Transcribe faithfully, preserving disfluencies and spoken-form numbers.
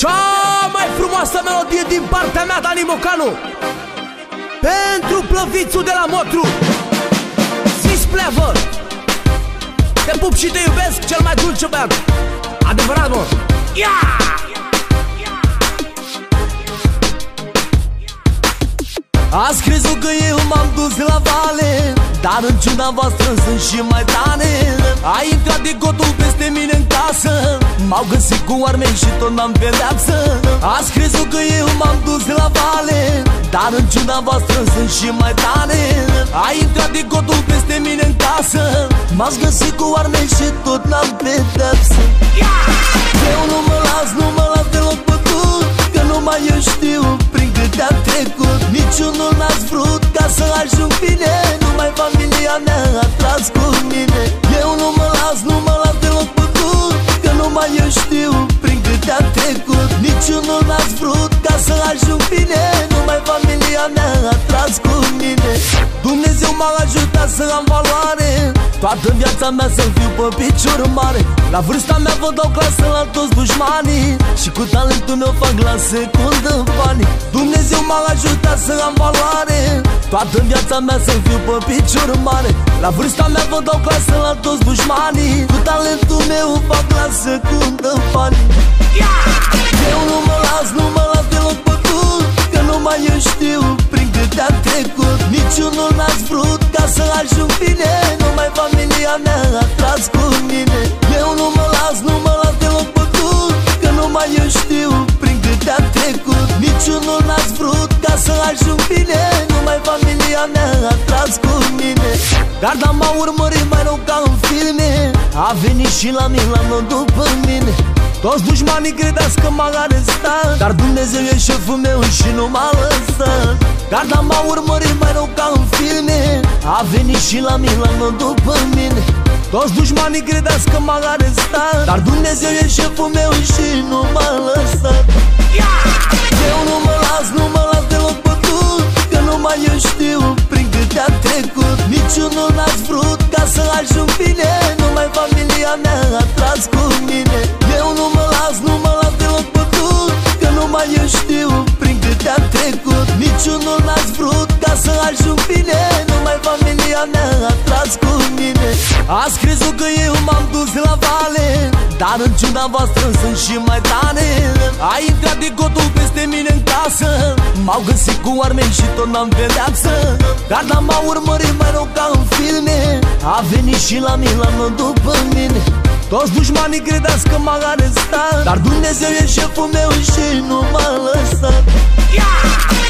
Cea mai frumoasă melodie din partea mea, Dani Mocanu, pentru plăvițul de la Motru. Sis Pleavă, te pup și te iubesc, cel mai dulce băiat. Adevărat, mă. Ia! Ați crezut că eu m-am dus la vale, dar în ciuda voastră sunt și mai tane. A intrat de gotul peste mine în casă, m-au găsit cu armei și tot n-am pedeapsă. Ați crezut că eu m-am dus la vale, dar în ciuda voastră sunt și mai tane. A intrat de gotul peste mine în casă, m-ați găsit cu armei și tot n-am pedeapsă. Eu nu mă las, nu mă las deloc bătut, că numai eu știu prin câte am trecut. Niciunul n-ați vrut ca să ajung bine, numai familia mea a tras cu mine. Eu nu mă las, nu mă las deloc bătut, că numai eu știu prin câte am trecut. Niciunul n-ați vrut ca să ajung bine, numai familia mea a tras cu mine. Dumnezeu m-a ajutat să am valoare, toată viața mea să fiu pe picior mare. La vârsta mea vă dau clasă la toți dușmanii, și cu talentul meu fac la secundă banii. Dumnezeu m-a ajutat să am valoare, toată viața mea să fiu pe picior mare. La vârsta mea vă dau clasă la toți dușmanii, cu talentul meu fac la secundă banii. Eu nu mă las, nu mă las deloc bătut, că numai eu știu prin câte am trecut. Niciunul n-ați vrut ca să ajung bine, numai familia mea a tras cu mine. Eu nu mă las, nu mă las deloc bătut, că numai eu știu prin câte am trecut. Niciunul n-ați vrut ca să ajung bine, numai familia mea a tras cu mine. Garda m-a urmărit mai rău ca în filme, a venit și la Milano după mine. Toți dușmanii credeți că m-a arestat, dar Dumnezeu e șeful meu și nu m-a lăsat. Garda m-a urmărit mai rău ca în filme, a venit și la Milano după mine. Toți dușmanii credeți că m-a arestat, dar Dumnezeu e șeful meu și nu m-a lăsat. Eu nu mă las, nu mă las deloc bătut, că numai eu știu prin câte am trecut. Niciunul n-ați vrut ca să ajung bine, numai familia mea a tras cu mine. Eu nu mă las, nu mă las deloc bătut, că numai eu știu prin câte am trecut. Niciunul n-ați vrut ca să ajung bine, numai familia mea a tras cu mine. Ați crezut că eu m-am dus la vale, dar în ciuda voastră sunt și mai tane. A intrat de gotul peste mine în casă, m-au găsit cu armei și tot n-am pedeapsă. Garda m-a urmărit mai rău ca în filme, a venit și la Milano după mine. Toți dușmanii credeți că m-a arestat, dar Dumnezeu e șeful meu și nu m-a lăsat.